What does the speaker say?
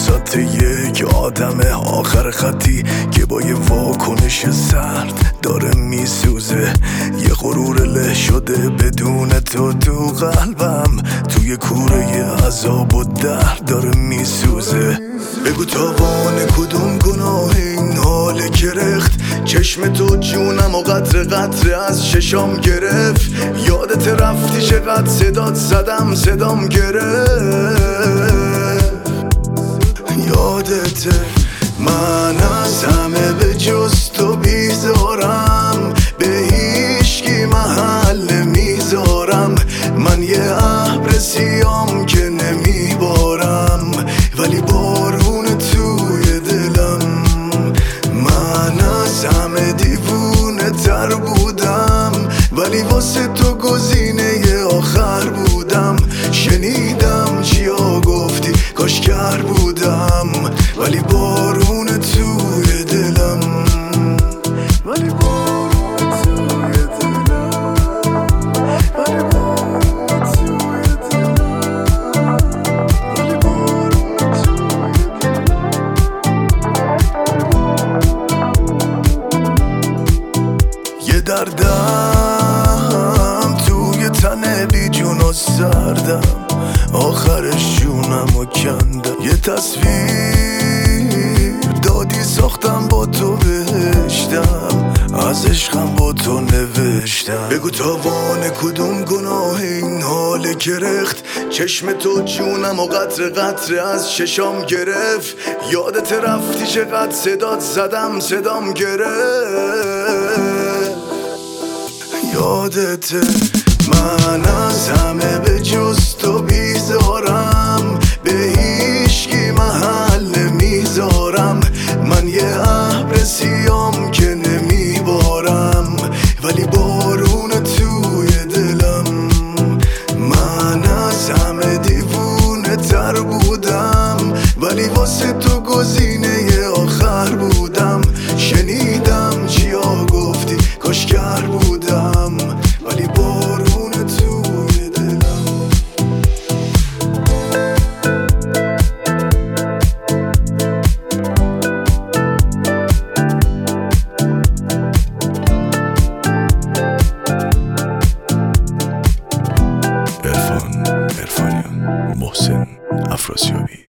ذات یک آدم آخر خطی که با یه واکنش سرد داره میسوزه. یه غرور له شده بدون تو قلبم، توی کوره عذاب و درد داره میسوزه. بگو تاوان کدوم گناه این حال گرفت؟ چشم تو جونم و قطره قطره از ششام گرفت. یادت رفتی چقدر صدات صدام گرفت. یادته من از همه به جز تو بیزارم، به هیچکی محل نمیذارم. من یه ابر سیام که نمیبارم، ولی بارون توی دلم. من از همه دیوونه تر بودم، ولی واسه تو گزینه آخر بودم. شنیدم چیا گفتی کاش کر بودم، ولی بارون توی دلم. ولی بارون توی دلم. ولی بارون توی دلم. ولی بارون توی دلم. یه دردم توی تن بی جون و سردم، آخرش جونم و کندم. یه تصویر دادی ساختم با تو بهشتم، از عشقم با تو نوشتم. بگو تاوان کدوم گناه این حال گرفت؟ چشم تو جونم و قطره قطره از ششام گرفت. یادت رفتی چقدر صدات صدام گرفت. یادته من از همه به جز تو بیزارم، به هیچکی محل نمیذارم. من یه ابر سیام که نمیبارم، ولی بارون توی دلم. من از همه دیوونه تر بودم، ولی واسه تو گزینه آخر بودم. شنیدم چیا گفتی کاش کر بودم، ولی بارون توی دلم. عرفانیان محسن افراسیابی.